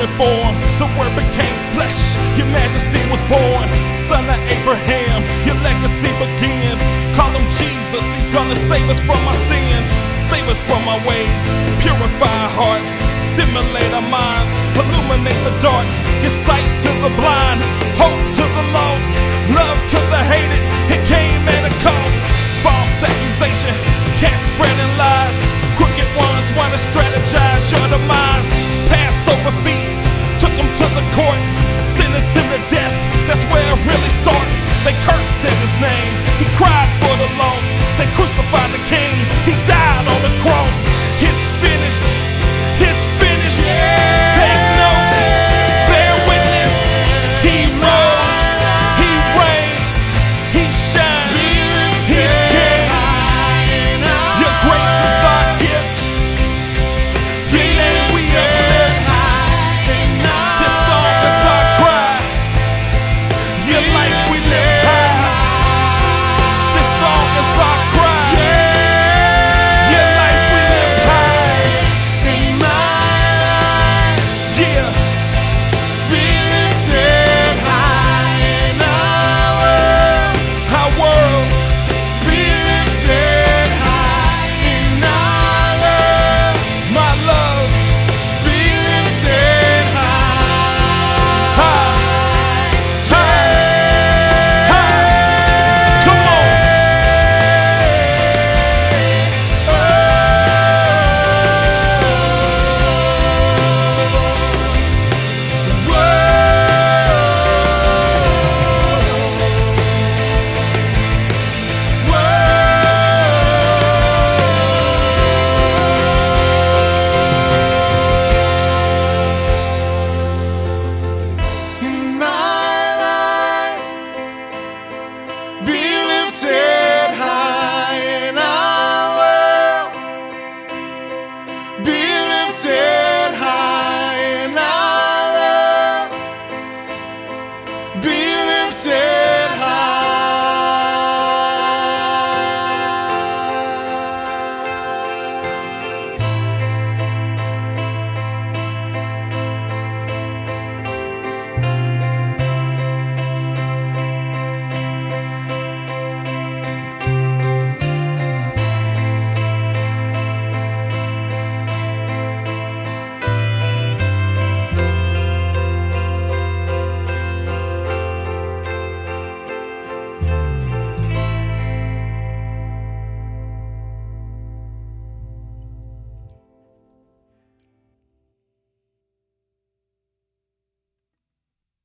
human form, the word became flesh. Your majesty was born, son of Abraham. Your legacy begins. Call him Jesus, he's gonna save us from our sins, save us from our ways, purify our hearts, stimulate our minds, illuminate the dark, give sight to the blind, hope to the lost, love to the hated. It came at a cost. False accusation, can't spreading lies, crooked ones wanna strategize your demise. Passover feast, took them to the court.